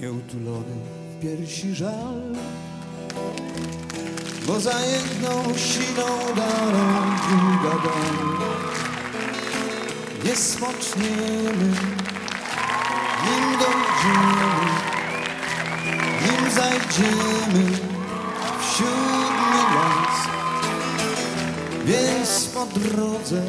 Nieutulony w piersi żal, bo za jedną siną dalą druga dal. Nie spoczniemy, nim dojdziemy, nim zajdziemy w siódmy las. Więc po drodze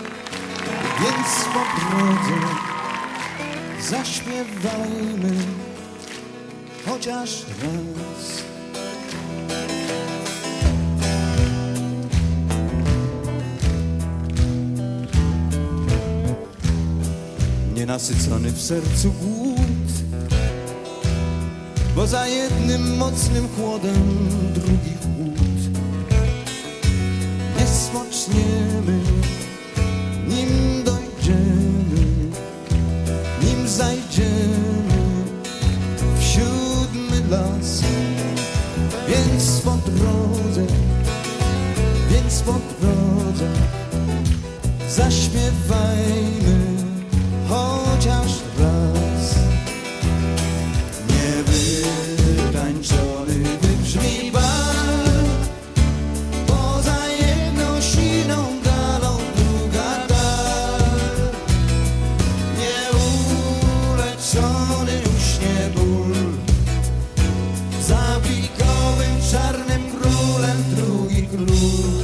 zaśpiewajmy chociaż raz. Nienasycony w sercu głód, bo za jednym mocnym chłodem drugi chłód. Nie spoczniemy, nim dojdziemy, nim zajdziemy w siódmy las. Więc po drodze zaśpiewajmy chociaż raz. Niewytańczony wybrzmi bal, bo za jedną siną dalą druga dal. Nieuleczony uśnie ból, za wilkowym czarnym królem drugi król.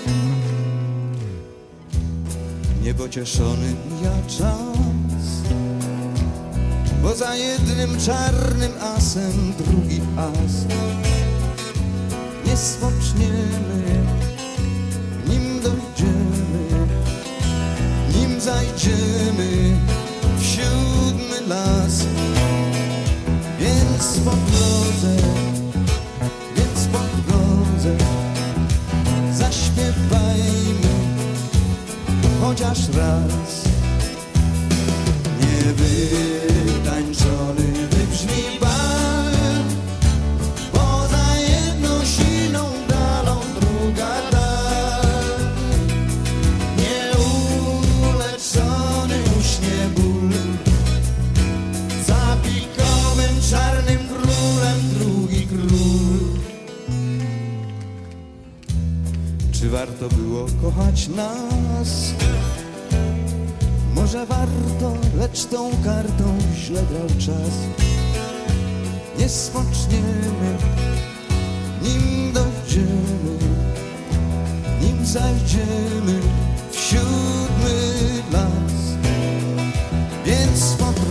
Niepocieszony mija czas, bo za jednym czarnym asem drugi as. Nie spoczniemy, nim dojdziemy, nim zajdziemy w siódmy las. Więc po drodze zaśpiewajmy chociaż raz. Niewytańczony wybrzmi bal, bo za jedną siną dalą druga dal. Nieuleczony uśnie ból, za pikowym czarnym królem drugi król. Czy warto było kochać nas? Może warto, lecz tą kartą źle grał czas. Nie spoczniemy, nim dojdziemy, nim zajdziemy w siódmy las. Więc